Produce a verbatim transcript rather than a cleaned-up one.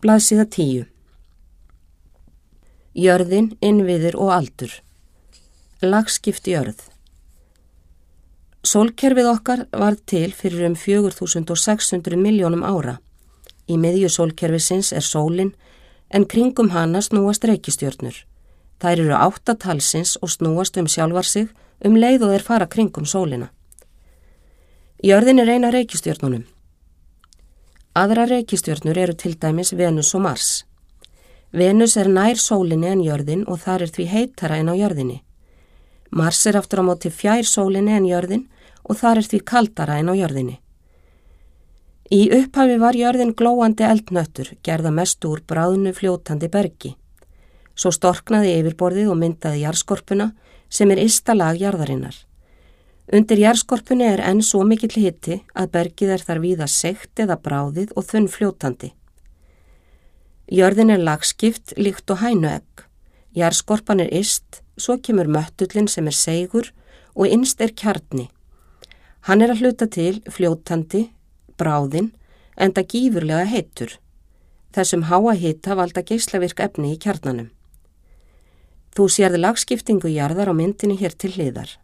Blaðsíða tíu. Jörðin, innviðir og aldur. Lagskipt jörð. Sólkerfið okkar varð til fyrir um fjögur þúsund sex hundruð milljónum ára. Í miðju sólkerfisins er sólin, en kringum hana snúast reikistjörnur. Þær eru átta talsins og snúast um sjálfar sig um leið og þeir fara kringum sólina. Jörðin er ein af reikistjörnunum. Aðra reikistjörnur eru til dæmis Venus og Mars. Venus er nær sólinni en jörðin og þar er því heitara en á jörðinni. Mars er aftur á móti fjær sólinni en jörðin og þar er því kaldara en á jörðinni. Í upphafi var jörðin glóandi eldnöttur, gerða mestu úr bráðnu fljótandi bergi. Svo storknaði yfirborðið og myndaði jarðskorpuna sem er ysta lag jarðarinnar. Undir jarðskorpunni er enn svo mikill hiti að bergið er þar víða seigt eða bráðið og þunn fljótandi. Jörðin er lagskipt líkt og hænuegg. Jarðskorpan er yst, svo kemur möttullin sem er seigur og innst er kjarni. Hann er að hluta til fljótandi, bráðinn, enda gífurlega heitur. Þessum háa hita valda geislavirk efni í kjarnanum. Þú sérði lagskiptingu jarðar á myndinni hér til hliðar.